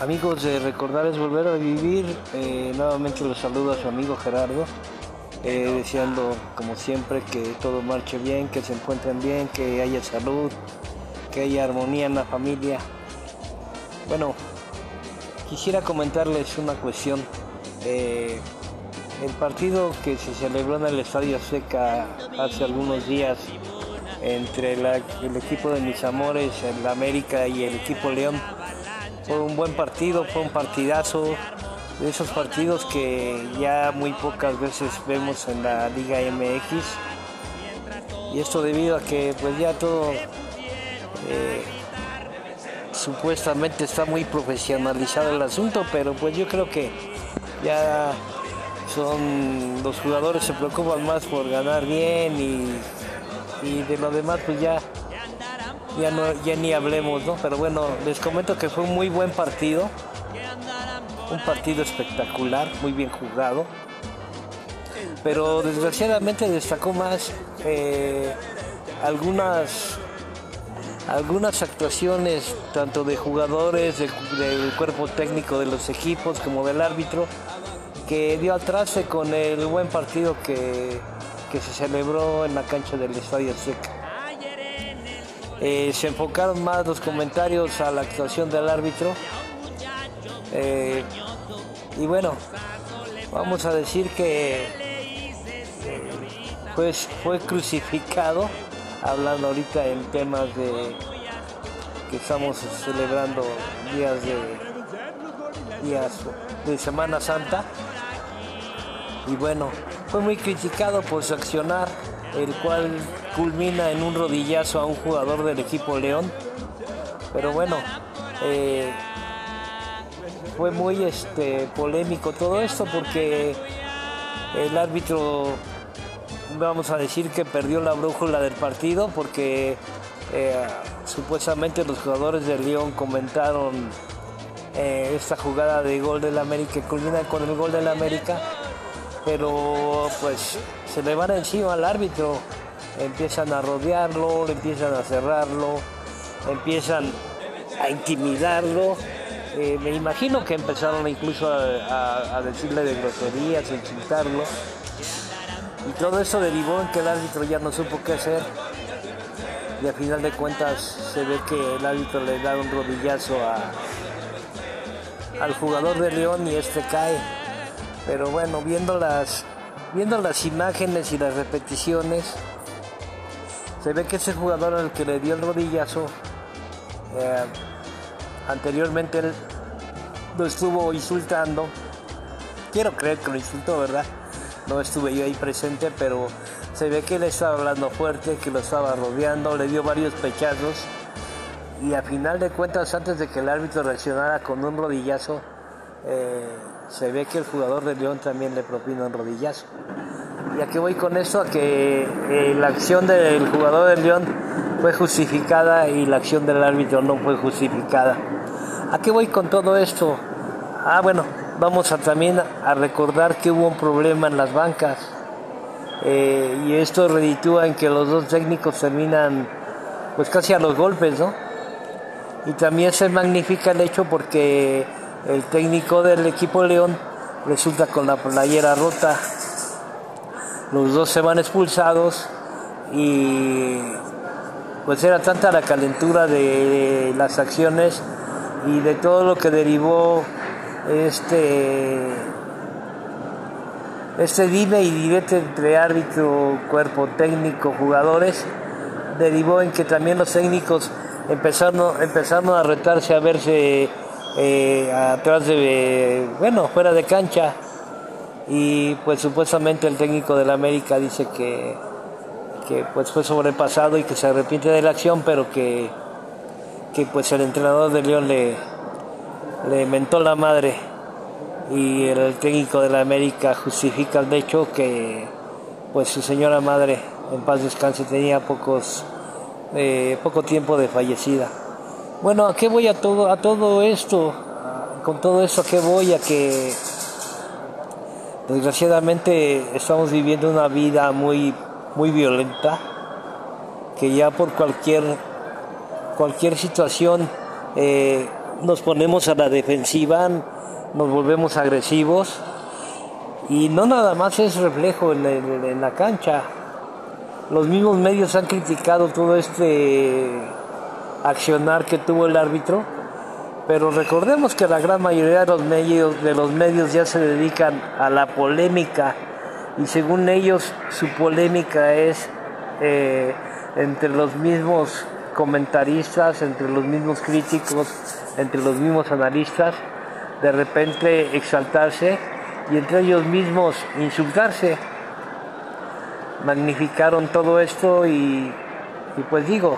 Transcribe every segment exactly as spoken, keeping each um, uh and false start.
Amigos, de recordar es volver a vivir. Eh, nuevamente los saludo a su amigo Gerardo, eh, deseando como siempre que todo marche bien, que se encuentren bien, que haya salud, que haya armonía en la familia. Bueno, quisiera comentarles una cuestión. Eh, el partido que se celebró en el Estadio Azteca hace algunos días entre la, el equipo de mis amores, el América, y el equipo León, fue un buen partido, fue un partidazo, de esos partidos que ya muy pocas veces vemos en la Liga M X, y esto debido a que pues ya todo eh, supuestamente está muy profesionalizado el asunto, pero pues yo creo que ya son, los jugadores se preocupan más por ganar bien, y, y de lo demás pues ya Ya, no, ya ni hablemos, ¿no? Pero bueno, les comento que fue un muy buen partido, un partido espectacular, muy bien jugado, pero desgraciadamente destacó más eh, algunas, algunas actuaciones, tanto de jugadores, de, del cuerpo técnico de los equipos, como del árbitro, que dio al traste con el buen partido que, que se celebró en la cancha del Estadio Azteca. Eh, se enfocaron más los comentarios a la actuación del árbitro, eh, y bueno, vamos a decir que eh, pues fue crucificado, hablando ahorita en temas de que estamos celebrando días de días de Semana Santa, y bueno, fue muy criticado por su accionar, el cual culmina en un rodillazo a un jugador del equipo León. Pero bueno, eh, fue muy este, polémico todo esto, porque el árbitro, vamos a decir que perdió la brújula del partido, porque eh, supuestamente los jugadores de León comentaron eh, esta jugada de gol del América, que culmina con el gol del América, pero pues se le van encima al árbitro, empiezan a rodearlo, empiezan a cerrarlo, empiezan a intimidarlo. Eh, me imagino que empezaron incluso a, a, a decirle de groserías, a insultarlo, y todo eso derivó en que el árbitro ya no supo qué hacer, y al final de cuentas se ve que el árbitro le da un rodillazo a, al jugador de León, y este cae. Pero bueno, viendo las, viendo las imágenes y las repeticiones, se ve que ese jugador al que le dio el rodillazo, eh, anteriormente él lo estuvo insultando. Quiero creer que lo insultó, ¿verdad? No estuve yo ahí presente, pero se ve que él estaba hablando fuerte, que lo estaba rodeando, le dio varios pechazos, y a final de cuentas, antes de que el árbitro reaccionara con un rodillazo, eh, se ve que el jugador de León también le propina un rodillazo. ¿Y a qué voy con esto? A que eh, la acción del jugador de León fue justificada y la acción del árbitro no fue justificada. ¿A qué voy con todo esto? Ah, bueno, vamos a también a recordar que hubo un problema en las bancas, eh, y esto reditúa en que los dos técnicos terminan pues casi a los golpes, ¿no? Y también se magnifica el hecho porque el técnico del equipo León resulta con la playera rota. Los dos se van expulsados, y pues era tanta la calentura de las acciones y de todo lo que derivó este este dime y direte entre árbitro, cuerpo técnico, jugadores, derivó en que también los técnicos empezaron, empezaron a retarse, a verse Eh, atrás de, bueno, fuera de cancha, y pues supuestamente el técnico del América dice que, que pues fue sobrepasado y que se arrepiente de la acción, pero que, que pues el entrenador de León le, le mentó la madre, y el técnico del América justifica el hecho que pues su señora madre, en paz descanse, tenía pocos eh, poco tiempo de fallecida. Bueno, ¿a qué voy a todo, a todo esto? Con todo esto, ¿a qué voy? A que desgraciadamente estamos viviendo una vida muy, muy violenta, que ya por cualquier, cualquier situación eh, nos ponemos a la defensiva, nos volvemos agresivos y no nada más es reflejo en, el, en la cancha. Los mismos medios han criticado todo este accionar que tuvo el árbitro, pero recordemos que la gran mayoría de los medios, de los medios ya se dedican a la polémica y según ellos su polémica es eh, entre los mismos comentaristas, entre los mismos críticos, entre los mismos analistas, de repente exaltarse y entre ellos mismos insultarse. Magnificaron todo esto y, y pues digo,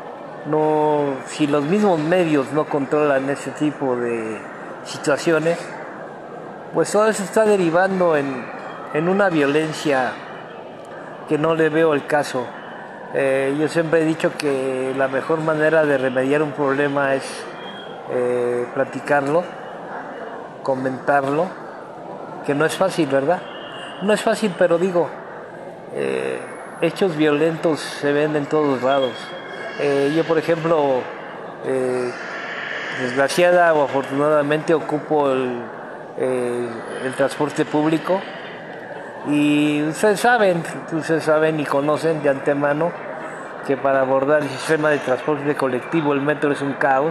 no, si los mismos medios no controlan ese tipo de situaciones, pues todo eso está derivando en, en una violencia que no le veo el caso. Eh, yo siempre he dicho que la mejor manera de remediar un problema es eh, platicarlo, comentarlo, que no es fácil, ¿verdad? No es fácil, pero digo, eh, hechos violentos se ven en todos lados. Eh, yo, por ejemplo, eh, desgraciada o afortunadamente ocupo el, eh, el transporte público y ustedes saben, ustedes saben y conocen de antemano que para abordar el sistema de transporte colectivo el metro es un caos,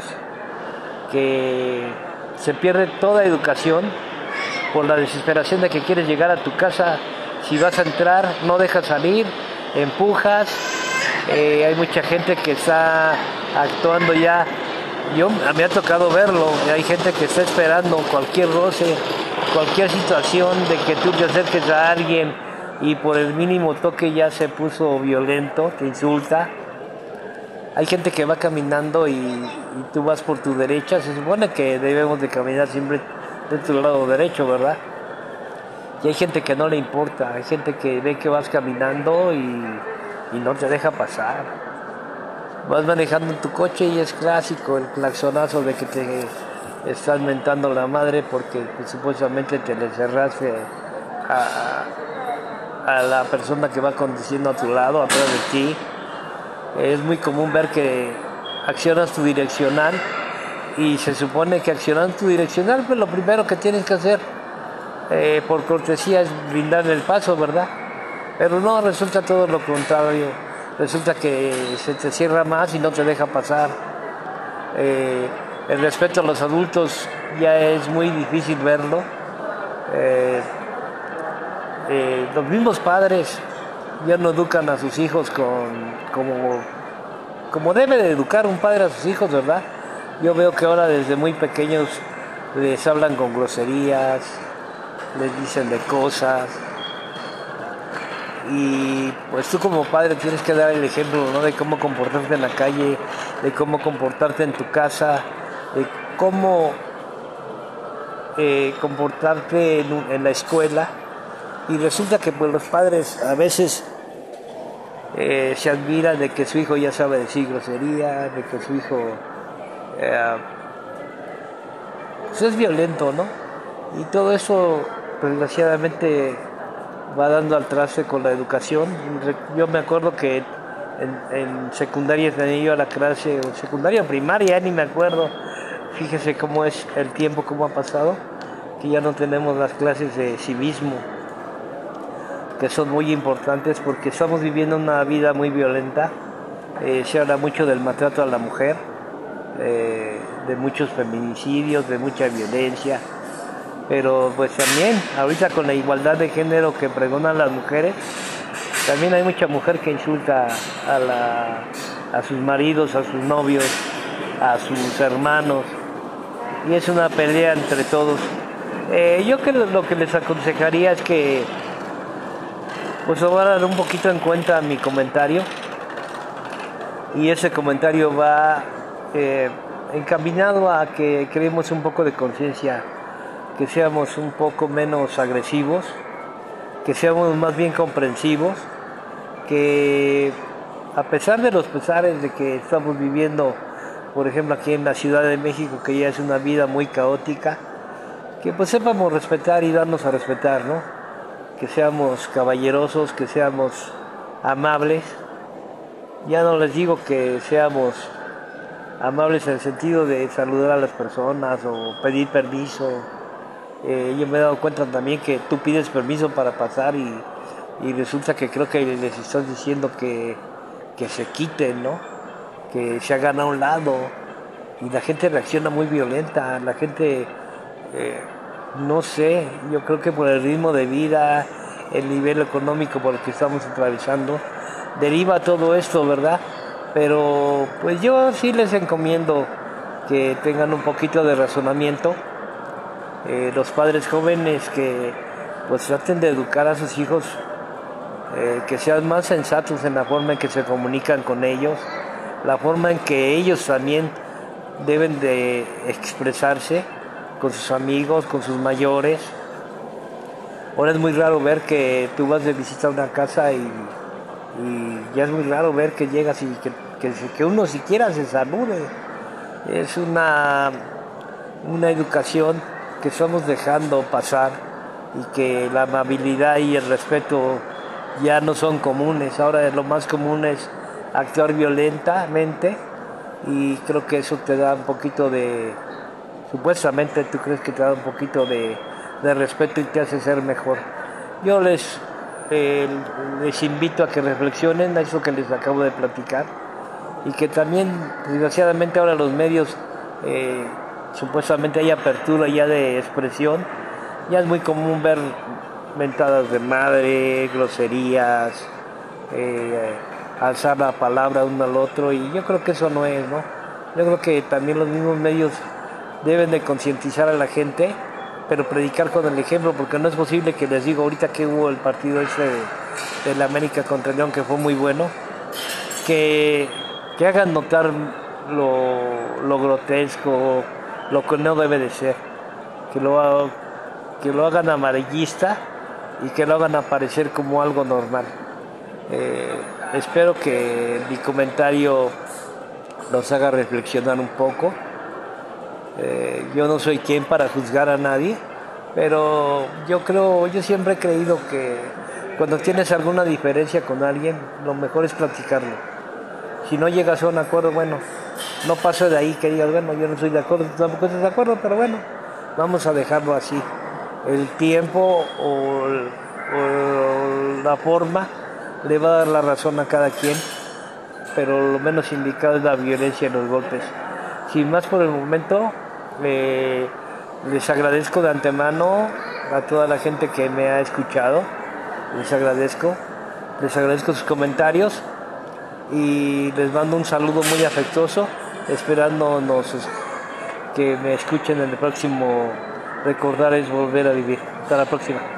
que se pierde toda educación por la desesperación de que quieres llegar a tu casa. Si vas a entrar, no dejas salir, empujas. Eh, hay mucha gente que está actuando ya. Yo, a mí me ha tocado verlo. Hay gente que está esperando cualquier roce, cualquier situación de que tú te acerques a alguien y por el mínimo toque ya se puso violento, te insulta. Hay gente que va caminando y, y tú vas por tu derecha. Se supone que debemos de caminar siempre de tu lado derecho, ¿verdad? Y hay gente que no le importa, hay gente que ve que vas caminando y, y no te deja pasar. Vas manejando en tu coche y es clásico el claxonazo de que te estás mentando la madre porque pues, supuestamente te le cerraste a, a la persona que va conduciendo a tu lado, atrás de ti. Es muy común ver que accionas tu direccional y se supone que accionando tu direccional, pues lo primero que tienes que hacer eh, por cortesía es brindarle el paso, ¿verdad? Pero no, resulta todo lo contrario. Resulta que se te cierra más y no te deja pasar. Eh, el respeto a los adultos ya es muy difícil verlo. Eh, eh, los mismos padres ya no educan a sus hijos con, como, como debe de educar un padre a sus hijos, ¿verdad? Yo veo que ahora desde muy pequeños les hablan con groserías, les dicen de cosas. Y pues tú como padre tienes que dar el ejemplo, ¿no? De cómo comportarte en la calle, de cómo comportarte en tu casa, de cómo eh, comportarte en, en la escuela. Y resulta que pues los padres a veces eh, se admiran de que su hijo ya sabe decir grosería, de que su hijo eh, pues es violento, ¿no? Y todo eso desgraciadamente va dando al traste con la educación. Yo me acuerdo que en, en secundaria tenía yo a la clase, o secundaria o primaria, ni me acuerdo. Fíjese cómo es el tiempo, cómo ha pasado, que ya no tenemos las clases de civismo, que son muy importantes porque estamos viviendo una vida muy violenta. Eh, se habla mucho del maltrato a la mujer, eh, de muchos feminicidios, de mucha violencia. Pero pues también, ahorita con la igualdad de género que pregonan las mujeres, también hay mucha mujer que insulta a, la, a sus maridos, a sus novios, a sus hermanos, y es una pelea entre todos. Eh, yo creo que lo que les aconsejaría es que pues tomaran un poquito en cuenta mi comentario, y ese comentario va eh, encaminado a que creemos un poco de conciencia, que seamos un poco menos agresivos, que seamos más bien comprensivos, que a pesar de los pesares de que estamos viviendo, por ejemplo aquí en la Ciudad de México, que ya es una vida muy caótica, que pues sepamos respetar y darnos a respetar, ¿no? Que seamos caballerosos, que seamos amables. Ya no les digo que seamos amables en el sentido de saludar a las personas o pedir permiso. Eh, yo me he dado cuenta también que tú pides permiso para pasar y, y resulta que creo que les estás diciendo que, que se quiten, ¿no? Que se hagan a un lado. Y la gente reacciona muy violenta, la gente, eh, no sé, yo creo que por el ritmo de vida, el nivel económico por el que estamos atravesando, deriva todo esto, ¿verdad? Pero pues yo sí les encomiendo que tengan un poquito de razonamiento, eh, los padres jóvenes que pues traten de educar a sus hijos, eh, que sean más sensatos en la forma en que se comunican con ellos, la forma en que ellos también deben de expresarse con sus amigos, con sus mayores. Ahora es muy raro ver que tú vas de visita a una casa y, y ya es muy raro ver que llegas y que, que, que uno siquiera se salude. Es una, una educación que estamos dejando pasar y que la amabilidad y el respeto ya no son comunes. Ahora lo más común es actuar violentamente. Y creo que eso te da un poquito de, supuestamente tú crees que te da un poquito de, de respeto y te hace ser mejor. Yo les, eh, les invito a que reflexionen a eso que les acabo de platicar y que también, desgraciadamente ahora los medios, eh, supuestamente hay apertura ya de expresión, ya es muy común ver mentadas de madre, groserías, eh, alzar la palabra uno al otro, y yo creo que eso no es, ¿no? Yo creo que también los mismos medios deben de concientizar a la gente, pero predicar con el ejemplo, porque no es posible que les digo ahorita que hubo el partido ese de, de la América contra el León, que fue muy bueno, que, que hagan notar lo, lo grotesco, lo que no debe de ser, que lo, que lo hagan amarillista y que lo hagan aparecer como algo normal. Eh, espero que mi comentario los haga reflexionar un poco. Eh, yo no soy quien para juzgar a nadie, pero yo creo, yo siempre he creído que cuando tienes alguna diferencia con alguien, lo mejor es platicarlo. Si no llegas a un acuerdo, bueno, no pasa de ahí que digas, bueno, yo no estoy de acuerdo, tú tampoco estás de acuerdo, pero bueno, vamos a dejarlo así. El tiempo o, o la forma le va a dar la razón a cada quien, pero lo menos indicado es la violencia y los golpes. Sin más por el momento, eh, les agradezco de antemano a toda la gente que me ha escuchado, les agradezco, les agradezco sus comentarios y les mando un saludo muy afectuoso, esperándonos que me escuchen en el próximo Recordar es Volver a Vivir. Hasta la próxima.